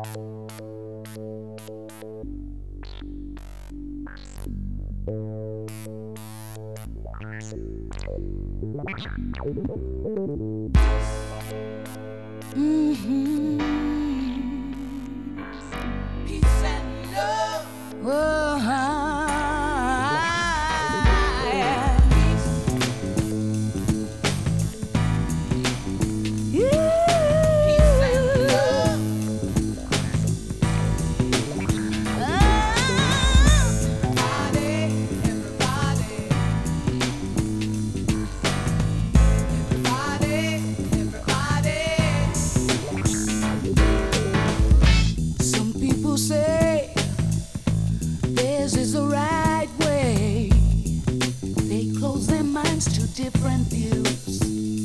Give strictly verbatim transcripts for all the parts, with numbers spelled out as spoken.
Mm-hmm. Peace and love. Oh, yeah. Peace. Yeah. Peace and love. Oh. Everybody, everybody. Everybody, everybody. Some people say theirs is the right way. They close their minds to different views.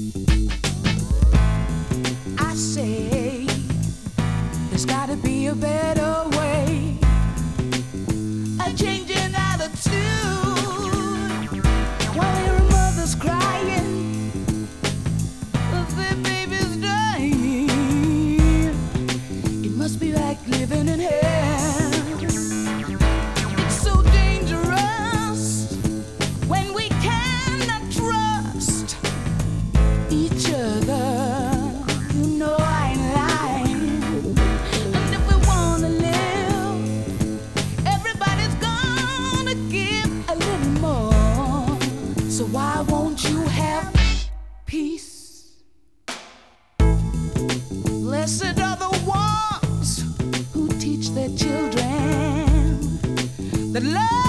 I say there's gotta be a better way. A change in attitude. While there are mothers crying, their baby's dying. It must be like living in hell. It's so dangerous when we cannot trust each other. You know I ain't lying. And if we wanna live, everybody's gonna give a little more. So why won't you have peace? Blessed are the ones who teach their children that love